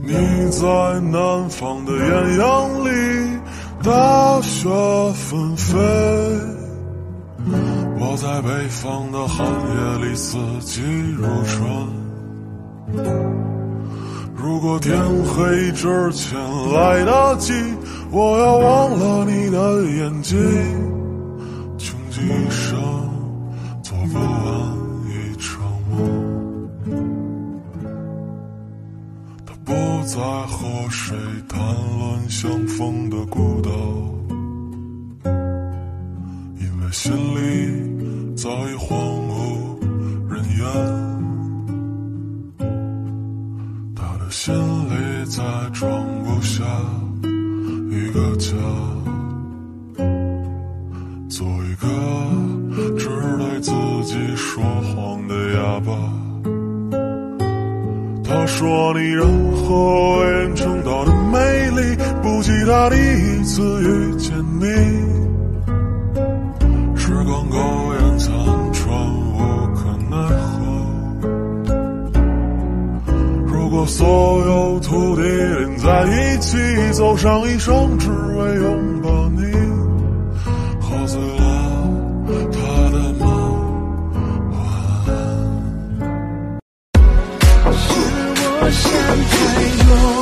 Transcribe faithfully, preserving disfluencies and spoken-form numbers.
你在南方的艳阳里大雪纷飞，我在北方的寒夜里四季如春。如果天黑之前来得及，我要忘了你的眼睛，穷极一生做不完一场梦。他不再和谁谈论相逢的孤岛，因为心里早已荒无人烟。心里再装不下一个家，做一个只对自己说谎的哑巴。他说你任何为人称道的美丽，不及他第一次遇见你。时光苟延残喘，无可奈何。如果所有土地连在一起，走上一生只为拥抱你，喝醉了他的梦，晚安。 是我想太多。